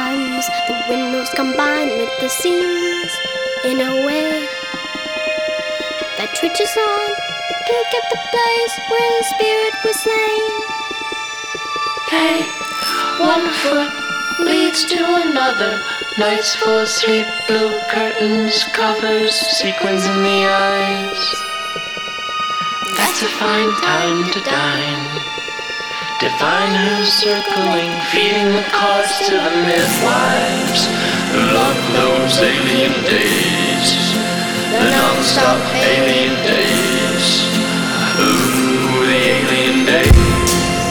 Sometimes the windows combine with the seams in a way that twitches on the peak at the place where the spirit was slain. Hey, one foot leads to another. Nights full of sleep, blue curtains, covers, sequins in the eyes. That's a fine time to dine. Divine who's circling, feeding the cause to the midwives who love those alien days, the non-stop alien days. Ooh, the alien days.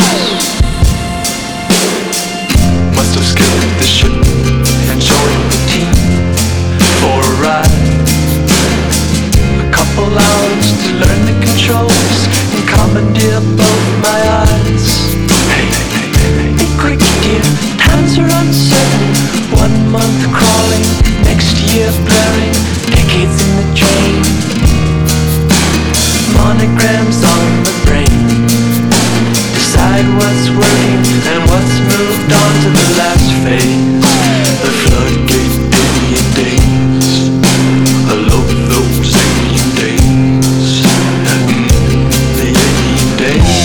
Must have skipped the ship and joined the team for a ride. A couple hours to learn the controls and commandeer both my eyes. Be quick, dear, times are uncertain. 1 month crawling, next year blurring, decades in the drain. Monograms on the brain decide what's working and what's moved on to the last phase. The floodgate alien days. I love those alien days. The alien days.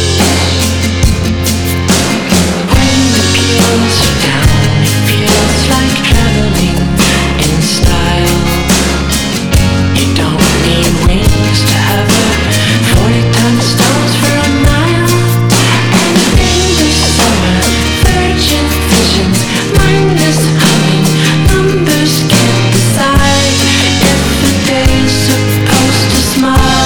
When the peels are down, it feels like traveling in style. You don't need wings to hover 40 ton stones for a mile. And in the summer, virgin visions, mindless humming, numbers can't decide if the day's supposed to smile.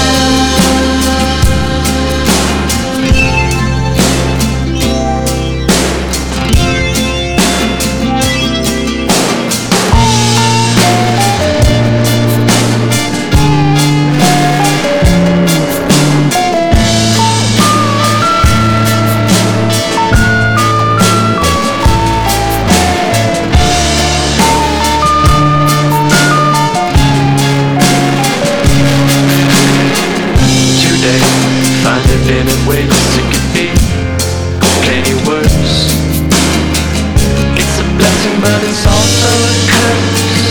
Today, find a minute ways it could be plenty worse. It's a blessing, but it's also a curse.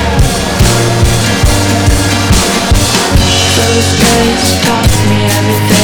Those days taught me everything.